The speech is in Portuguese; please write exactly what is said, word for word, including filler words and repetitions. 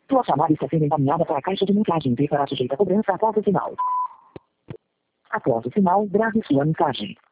Tua chamada está sendo encaminhada para a caixa de mensagem e será sujeita a cobrança após o sinal. Após o sinal, grave sua mensagem.